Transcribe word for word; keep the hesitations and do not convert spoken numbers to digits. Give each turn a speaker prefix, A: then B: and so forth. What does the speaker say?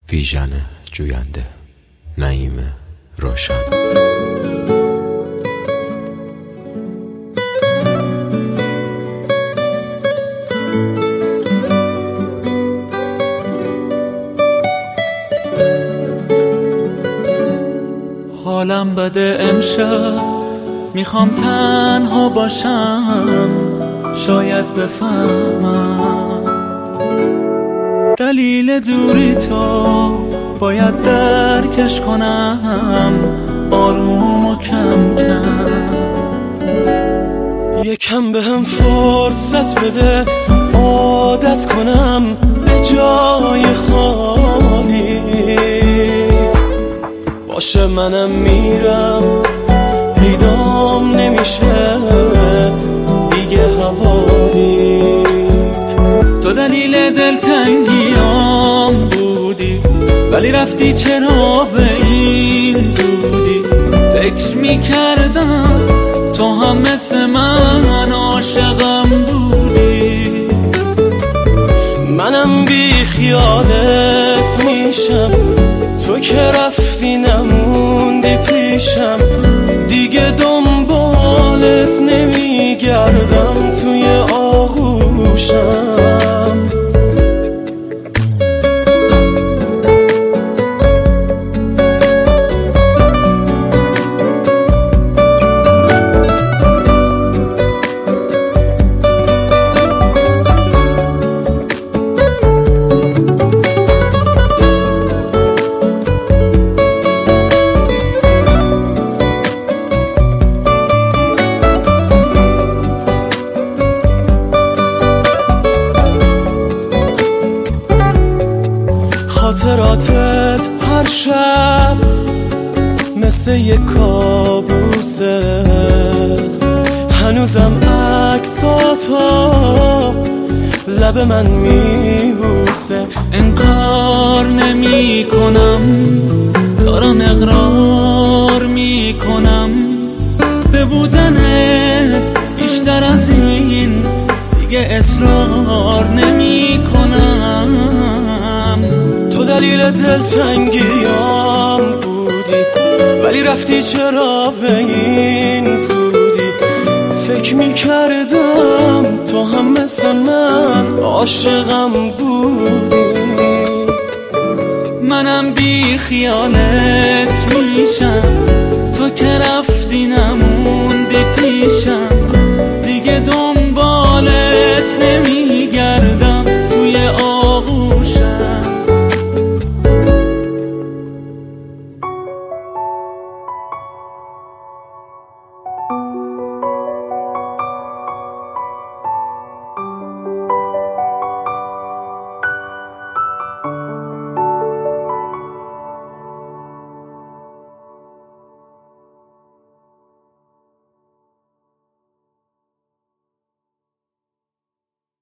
A: ویژن جوینده، نعیم روشن.
B: حالم بده امشب، میخوام تنها باشم، شاید بفهمم دلیل دوری تو، باید درکش کنم آروم و کم کم.
C: یکم به هم فرصت بده، عادت کنم به جای خالیت. باشه منم میرم، پیدام نمیشه دیگه حوالیت.
B: تو دلیل دلتنگیام بودی، ولی رفتی چرا به این زودی؟ فکر میکردم تو هم مثل من عاشقم بودی.
C: منم بی خیالت میشم، تو که رفتی نموندی پیشم. دیگه دنبالت نمیگردم توی آغوشم. خاطراتت هر شب مثل یک کابوسه، هنوزم عکساتو لب من میبوسه.
B: انکار نمی کنم، دارم اقرار می کنم به بودنت بیشتر از این، دیگه اصرار نمی کنم.
C: تو دلیل دلتنگیام بودی، ولی رفتی چرا به این زودی؟ فکر میکردم تو هم مثل من عاشقم بودی.
B: منم بی خیالت میشم، تو که رفتی نموندی پیشم.